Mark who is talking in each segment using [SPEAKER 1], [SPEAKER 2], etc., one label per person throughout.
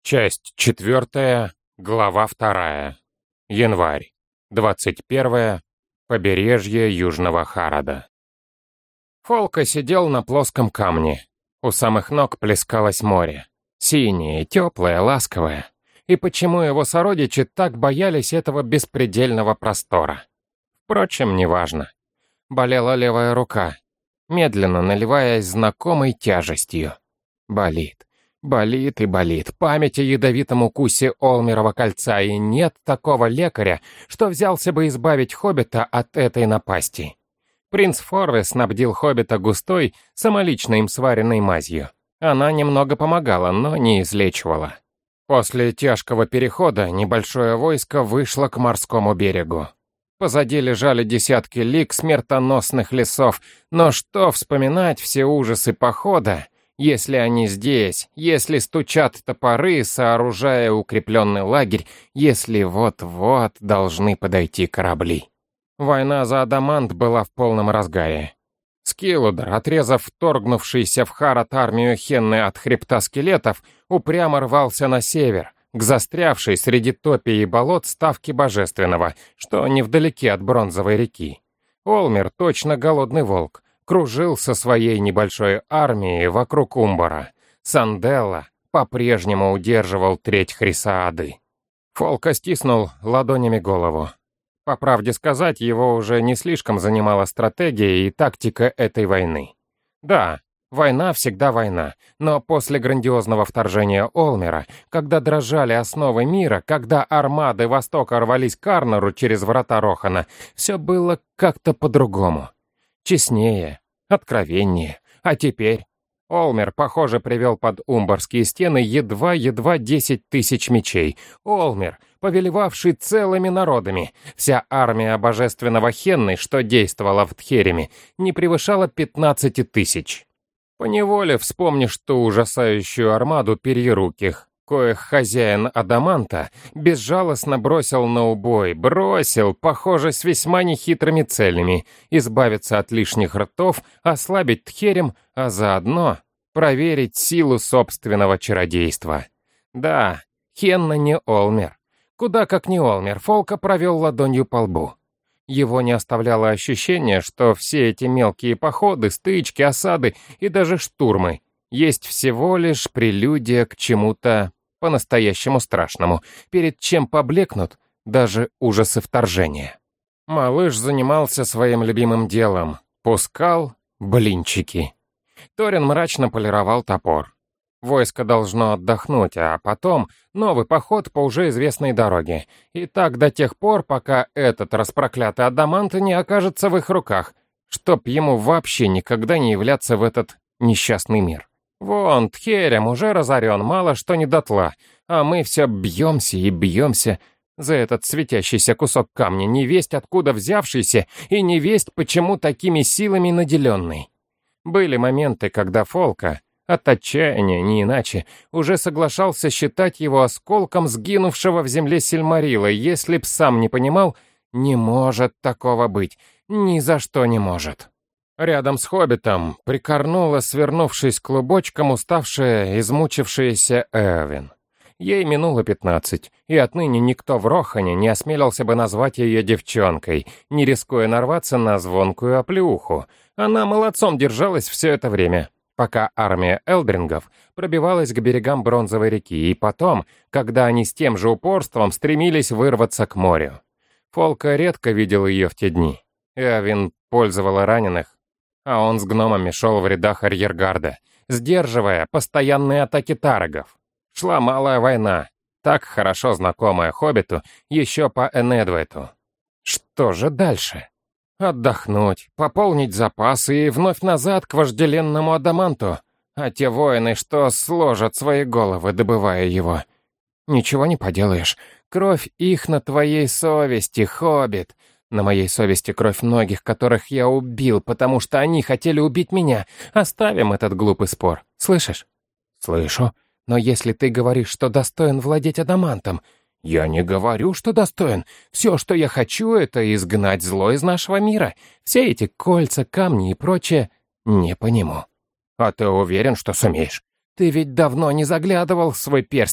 [SPEAKER 1] Часть 4, глава 2. Январь. 21. Побережье Южного Харада. Фолка сидел на плоском камне. У самых ног плескалось море. Синее, теплое, ласковое. И почему его сородичи так боялись этого беспредельного простора? Впрочем, неважно. Болела левая рука, медленно наливаясь знакомой тяжестью. Болит. Болит и болит. Память о ядовитом укусе Олмерова кольца, и нет такого лекаря, что взялся бы избавить хоббита от этой напасти. Принц Форве снабдил хоббита густой, самолично им сваренной мазью. Она немного помогала, но не излечивала. После тяжкого перехода небольшое войско вышло к морскому берегу. Позади лежали десятки лиг смертоносных лесов, но что вспоминать все ужасы похода, если они здесь, если стучат топоры, сооружая укрепленный лагерь, если вот-вот должны подойти корабли. Война за Адамант была в полном разгаре. Скиллудр, отрезав вторгнувшийся в Харад армию Хенны от хребта скелетов, упрямо рвался на север, к застрявшей среди топий и болот ставке Божественного, что невдалеке от Бронзовой реки. Олмер, точно голодный волк, кружил со своей небольшой армией вокруг Умбара. Санделла по-прежнему удерживал треть Хрисаады. Фолка стиснул ладонями голову. По правде сказать, его уже не слишком занимала стратегия и тактика этой войны. Да, война всегда война, но после грандиозного вторжения Олмера, когда дрожали основы мира, когда армады Востока рвались к Арнору через врата Рохана, все было как-то по-другому. Честнее, откровеннее. А теперь Олмер, похоже, привел под умбарские стены едва 10 тысяч мечей. Олмер, повелевавший целыми народами. Вся армия божественного Хенны, что действовала в Тхереме, не превышала 15 тысяч. Поневоле вспомнишь ту ужасающую армаду перьеруких, коих хозяин Адаманта безжалостно бросил на убой, похоже, с весьма нехитрыми целями, избавиться от лишних ртов, ослабить Тхерем, а заодно проверить силу собственного чародейства. Да, Хенна не Олмер. Куда как не Олмер, Фолка провел ладонью по лбу. Его не оставляло ощущение, что все эти мелкие походы, стычки, осады и даже штурмы есть всего лишь прелюдия к чему-то по-настоящему страшному, перед чем поблекнут даже ужасы вторжения. Малыш занимался своим любимым делом, пускал блинчики. Торин мрачно полировал топор. Войско должно отдохнуть, а потом новый поход по уже известной дороге. И так до тех пор, пока этот распроклятый Адамант не окажется в их руках, чтоб ему вообще никогда не являться в этот несчастный мир. Вон, Тхерем уже разорен, мало что не дотла, а мы все бьемся и бьемся за этот светящийся кусок камня, невесть откуда взявшийся и невесть почему такими силами наделенный. Были моменты, когда Фолка, от отчаяния, не иначе, уже соглашался считать его осколком сгинувшего в земле Сильмарила, если б сам не понимал, не может такого быть, ни за что не может. Рядом с хоббитом прикорнула, свернувшись клубочком, уставшая, измучившаяся Эовин. Ей минуло 15, и отныне никто в Рохане не осмелился бы назвать ее девчонкой, не рискуя нарваться на звонкую оплеуху. Она молодцом держалась все это время, пока армия элдрингов пробивалась к берегам Бронзовой реки, и потом, когда они с тем же упорством стремились вырваться к морю. Фолка редко видел ее в те дни. Эовин пользовала раненых, а он с гномами шел в рядах арьергарда, сдерживая постоянные атаки тарагов. Шла малая война, так хорошо знакомая хоббиту еще по Энедвейту. Что же дальше? Отдохнуть, пополнить запасы и вновь назад к вожделенному Адаманту, а те воины, что сложат свои головы, добывая его. Ничего не поделаешь, кровь их на твоей совести, хоббит. На моей совести кровь многих, которых я убил, потому что они хотели убить меня. Оставим этот глупый спор. Слышишь? Слышу. Но если ты говоришь, что достоин владеть Адамантом, я не говорю, что достоин. Все, что я хочу, это изгнать зло из нашего мира. Все эти кольца, камни и прочее не по нему. А ты уверен, что сумеешь? Ты ведь давно не заглядывал в свой перстень.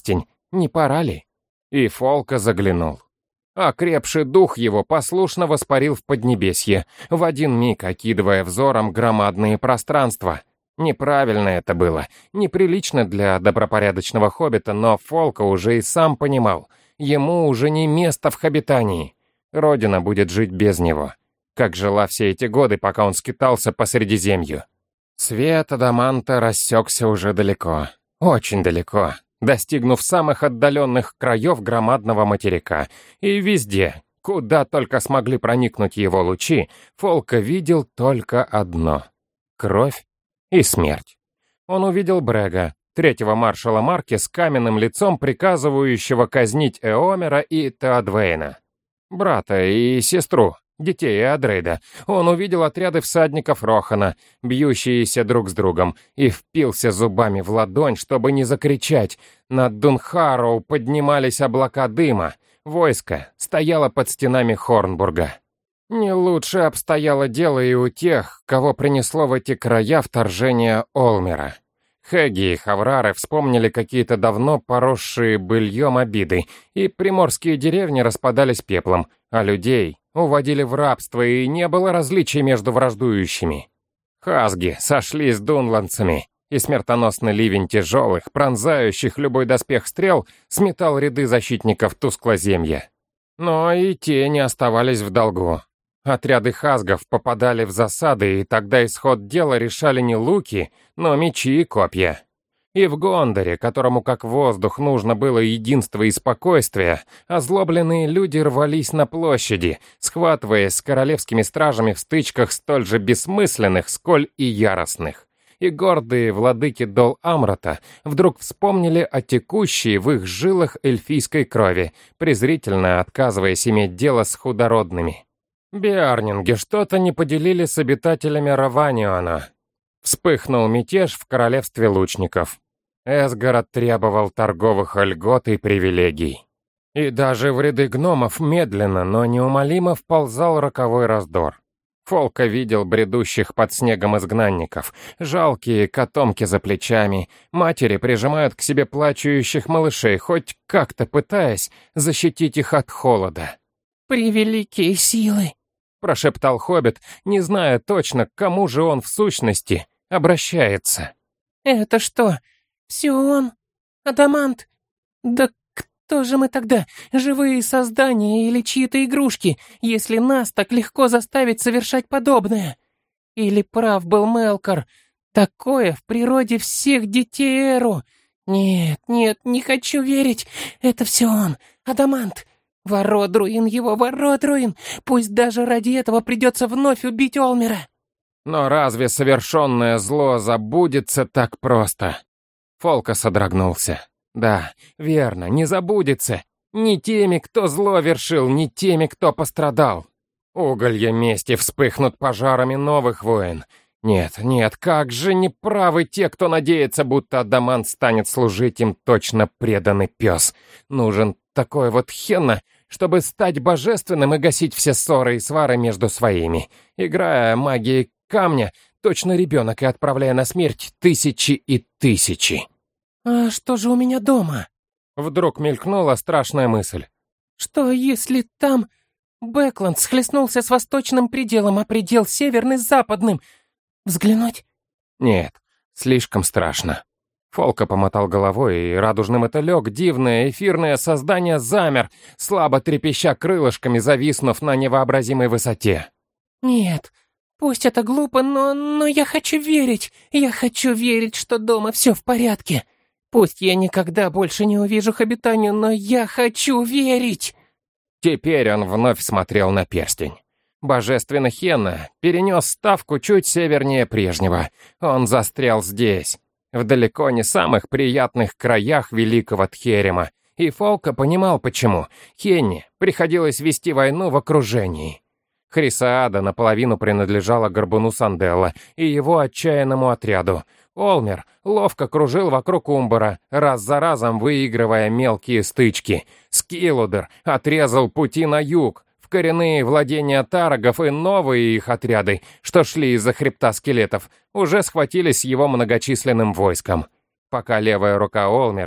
[SPEAKER 1] Не пора ли? И Фолка заглянул. Окрепший дух его послушно воспарил в Поднебесье, в один миг окидывая взором громадные пространства. Неправильно это было, неприлично для добропорядочного хоббита, но Фолка уже и сам понимал, ему уже не место в хоббитании. Родина будет жить без него, как жила все эти годы, пока он скитался по Средиземью. Свет адаманта рассекся уже далеко, очень далеко, достигнув самых отдаленных краев громадного материка. И везде, куда только смогли проникнуть его лучи, Фолка видел только одно — кровь и смерть. Он увидел Брега, третьего маршала Марки с каменным лицом, приказывающего казнить Эомера и Теодвейна, брата и сестру, детей Эодрейда. Он увидел отряды всадников Рохана, бьющиеся друг с другом, и впился зубами в ладонь, чтобы не закричать. Над Дунхароу поднимались облака дыма. Войско стояло под стенами Хорнбурга. Не лучше обстояло дело и у тех, кого принесло в эти края вторжение Олмера. Хэги и Хаврары вспомнили какие-то давно поросшие быльем обиды, и приморские деревни распадались пеплом, а людей уводили в рабство, и не было различий между враждующими. Хазги сошли с дунландцами, и смертоносный ливень тяжелых, пронзающих любой доспех стрел сметал ряды защитников Тусклоземья. Но и те не оставались в долгу. Отряды хазгов попадали в засады, и тогда исход дела решали не луки, но мечи и копья. И в Гондоре, которому как воздух нужно было единство и спокойствие, озлобленные люди рвались на площади, схватываясь с королевскими стражами в стычках столь же бессмысленных, сколь и яростных. И гордые владыки Дол-Амрата вдруг вспомнили о текущей в их жилах эльфийской крови, презрительно отказываясь иметь дело с худородными. Биарнинги что-то не поделили с обитателями Раваниона. Вспыхнул мятеж в королевстве лучников. Эсгард требовал торговых льгот и привилегий. И даже в ряды гномов медленно, но неумолимо вползал роковой раздор. Фолка видел бредущих под снегом изгнанников, жалкие котомки за плечами, матери прижимают к себе плачущих малышей, хоть как-то пытаясь защитить их от холода.
[SPEAKER 2] «Превеликие силы!»
[SPEAKER 1] — прошептал хоббит, не зная точно, к кому же он в сущности обращается.
[SPEAKER 2] «Это что, все он? Адамант? Да кто же мы тогда, живые создания или чьи-то игрушки, если нас так легко заставить совершать подобное? Или прав был Мелкор? Такое в природе всех детей Эру. Нет, не хочу верить. Это все он, Адамант. Вородруин его, Вородруин! Пусть даже ради этого придется вновь убить Олмера!»
[SPEAKER 1] Но разве совершенное зло забудется так просто? Фолка содрогнулся. Да, верно, не забудется. Ни теми, кто зло вершил, ни теми, кто пострадал. Уголья мести вспыхнут пожарами новых войн. Нет, как же неправы те, кто надеется, будто Адамант станет служить им точно преданный пес. Нужен такой вот Хенна, чтобы стать божественным и гасить все ссоры и свары между своими, играя магией камня, точно ребенок, и отправляя на смерть тысячи и тысячи.
[SPEAKER 2] «А что же у меня дома?»
[SPEAKER 1] Вдруг мелькнула страшная мысль.
[SPEAKER 2] «Что если там Бэкланд схлестнулся с восточным пределом, а предел северный с западным? Взглянуть?»
[SPEAKER 1] Нет, слишком страшно. Фолка помотал головой, и радужный мотылек, дивное эфирное создание, замер, слабо трепеща крылышками, зависнув на невообразимой высоте.
[SPEAKER 2] «Нет, пусть это глупо, но я хочу верить. Я хочу верить, что дома все в порядке. Пусть я никогда больше не увижу Хоббитанию, но я хочу верить!»
[SPEAKER 1] Теперь он вновь смотрел на перстень. Божественный Хенна перенес ставку чуть севернее прежнего. Он застрял здесь, в далеко не самых приятных краях великого Тхерема, и Фолка понимал, почему. Хенне приходилось вести войну в окружении. Хрисаада наполовину принадлежала горбуну Санделла и его отчаянному отряду. Олмер ловко кружил вокруг Умбара, раз за разом выигрывая мелкие стычки. Скиллудер отрезал пути на юг, в коренные владения тарагов, и новые их отряды, что шли из-за хребта скелетов, уже схватились с его многочисленным войском. Пока левая рука Олмера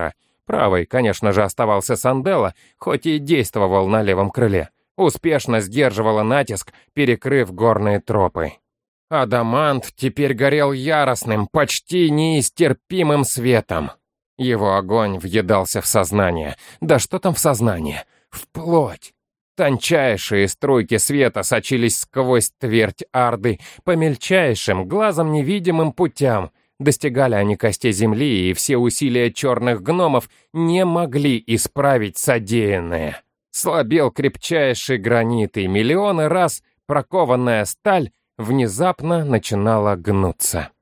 [SPEAKER 1] Правый, конечно же, оставался Санделла, хоть и действовал на левом крыле. Успешно сдерживала натиск, перекрыв горные тропы. Адамант теперь горел яростным, почти неистерпимым светом. Его огонь въедался в сознание. Да что там в сознание? В плоть. Тончайшие струйки света сочились сквозь твердь Арды по мельчайшим, глазом невидимым путям. Достигали они костей земли, и все усилия черных гномов не могли исправить содеянное. Слабел крепчайший гранит, и миллионы раз прокованная сталь внезапно начинала гнуться.